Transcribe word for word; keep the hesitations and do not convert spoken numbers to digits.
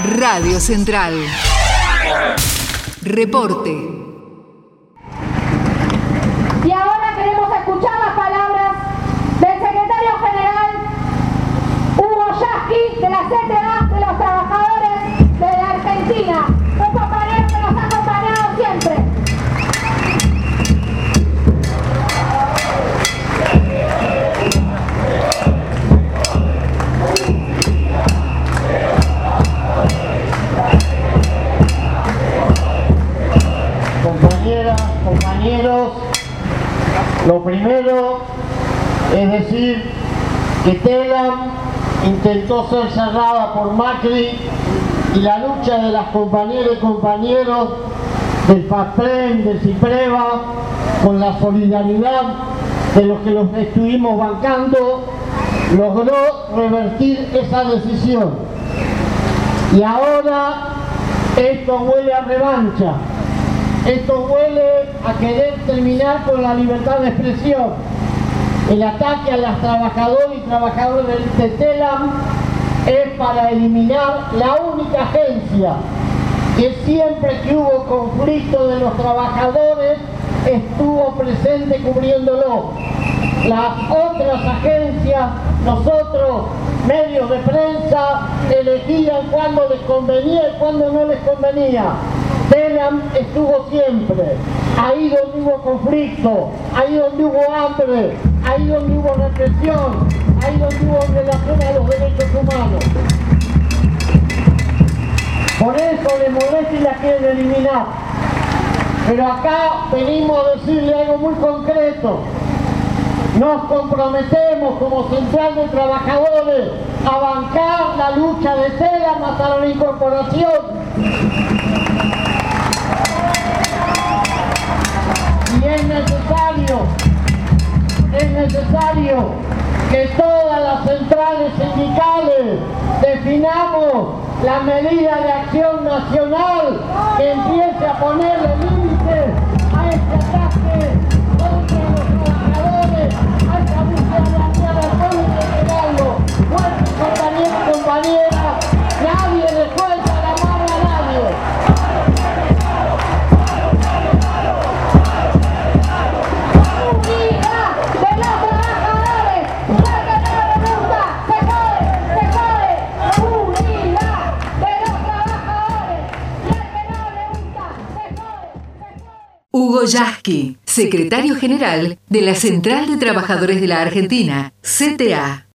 Radio Central. Reporte. Y ahora queremos escuchar las palabras del secretario general Hugo Yasky de la C T A de los trabajadores de la Argentina, un compañero que nos ha acompañado siempre. Compañeras, compañeros, lo primero es decir que TELAM intentó ser cerrada por Macri y la lucha de las compañeras y compañeros del FAPREN, del CIPREVA, con la solidaridad de los que los estuvimos bancando, logró revertir esa decisión. Y ahora esto huele a revancha. Esto huele a querer terminar con la libertad de expresión. El ataque a las trabajadoras y trabajadores de TELAM es para eliminar la única agencia que siempre que hubo conflicto de los trabajadores estuvo presente cubriéndolo. Las otras agencias, nosotros, medios de prensa, elegían cuando les convenía y cuando no les convenía. TELAM estuvo siempre, ahí donde hubo conflicto, ahí donde hubo hambre, ahí donde hubo represión, ahí donde hubo violación a los derechos humanos. Por eso les molesta y la quieren eliminar. Pero acá venimos a decirle algo muy concreto. Nos comprometemos como Central de Trabajadores a bancar la lucha de TELAM hasta la incorporación. Y es necesario, es necesario que todas las centrales sindicales definamos la medida de acción nacional que empiece a ponerle límites a este ataque contra los trabajadores, a esta búsqueda de hacer al pueblo y entregarlo. Nuestros compañeros y compañeras, nadie le suelta la mano a nadie. Hugo Yasky, secretario general de la Central de Trabajadores de la Argentina, C T A.